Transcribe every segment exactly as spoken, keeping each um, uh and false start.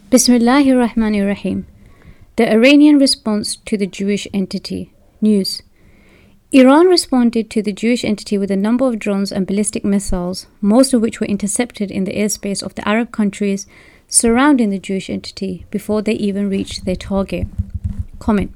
Bismillahir Rahmanir Rahim. The Iranian response to the Jewish entity. News. Iran responded to the Jewish entity with a number of drones and ballistic missiles, most of which were intercepted in the airspace of the Arab countries surrounding the Jewish entity before they even reached their target. Comment.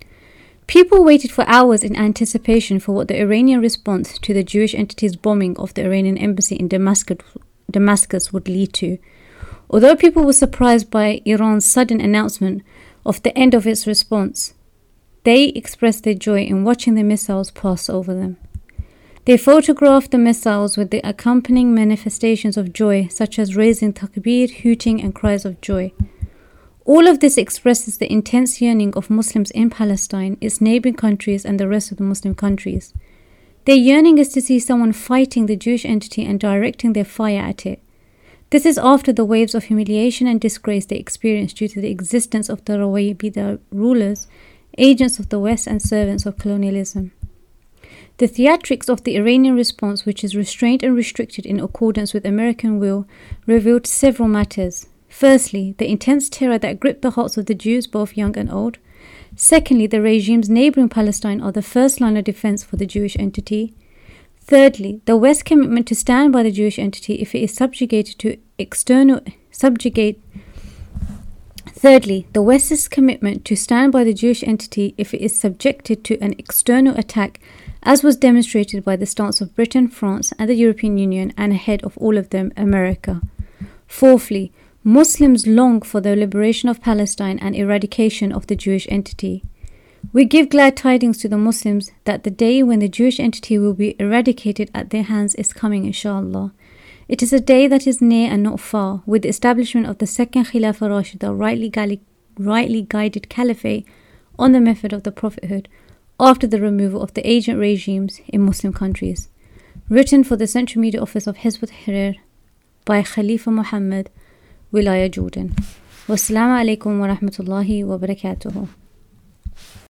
People waited for hours in anticipation for what the Iranian response to the Jewish entity's bombing of the Iranian embassy in Damascus, Damascus would lead to. Although people were surprised by Iran's sudden announcement of the end of its response, they expressed their joy in watching the missiles pass over them. They photographed the missiles with the accompanying manifestations of joy, such as raising takbir, hooting, and cries of joy. All of this expresses the intense yearning of Muslims in Palestine, its neighboring countries, and the rest of the Muslim countries. Their yearning is to see someone fighting the Jewish entity and directing their fire at it. This is after the waves of humiliation and disgrace they experienced due to the existence of the Rawabida rulers, agents of the West and servants of colonialism. The theatrics of the Iranian response, which is restrained and restricted in accordance with American will, revealed several matters. Firstly, the intense terror that gripped the hearts of the Jews, both young and old. Secondly, the regimes neighboring Palestine are the first line of defense for the Jewish entity. Thirdly, the West's commitment to stand by the Jewish entity if it is subjugated to external subjugate. Thirdly, the West's commitment to stand by the Jewish entity if it is subjected to an external attack, as was demonstrated by the stance of Britain, France, and the European Union, and ahead of all of them, America. Fourthly, Muslims long for the liberation of Palestine and eradication of the Jewish entity. We give glad tidings to the Muslims that the day when the Jewish entity will be eradicated at their hands is coming, inshallah. It is a day that is near and not far, with the establishment of the second Khilafah Rashida, rightly, gali- rightly guided caliphate on the method of the prophethood, after the removal of the agent regimes in Muslim countries. Written for the Central Media Office of Hizb ut-Tahrir by Khalifa Muhammad, Wilaya Jordan. Wassalamu alaikum wa rahmatullahi wa barakatuhu.